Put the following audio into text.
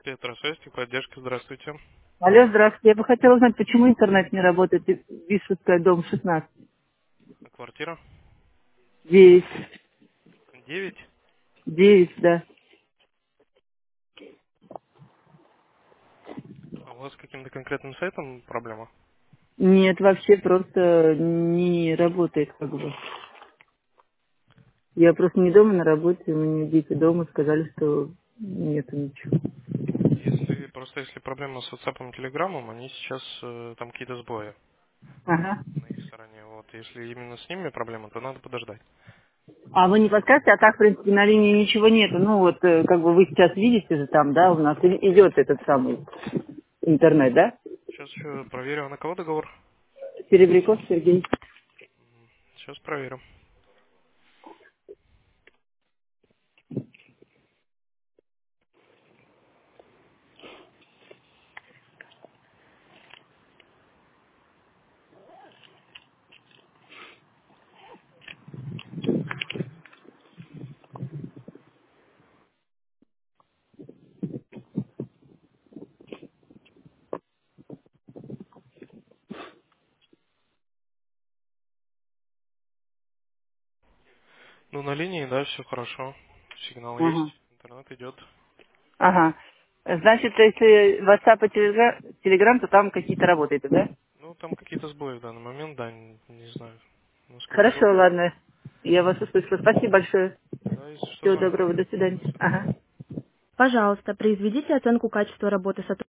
Петросвязь, поддержка, здравствуйте. Алло, здравствуйте. Я бы хотела узнать, почему интернет не работает. Вишенская, дом 16. Квартира 9. 9. 9, да. А у вас с каким-то конкретным сайтом проблема? Нет, вообще просто не работает как бы. Я просто не дома на работе, у меня дети дома, сказали, что нету ничего. Если проблема с WhatsApp и Telegram, они сейчас там какие-то сбои Ага. на их стороне. Вот. Если именно с ними проблема, то надо подождать. А вы не подскажете, а так, в принципе, на линии ничего нету. Ну вот, как бы вы сейчас видите же там, да, у нас идет этот самый интернет, да? Сейчас еще проверю. А на кого договор? Серебряков Сергей. Сейчас проверю. Ну, на линии, да, все хорошо. Сигнал Ага. есть, интернет идет. Ага. Значит, если WhatsApp и Telegram, то там какие-то работают, да? Ну, там какие-то сбои в данный момент, да, не знаю, насколько Хорошо, долго. ладно. Я вас услышала. Спасибо большое. Да, если что, Всего звоните. доброго. До свидания. До свидания. Ага. Пожалуйста, произведите оценку качества работы сотрудника.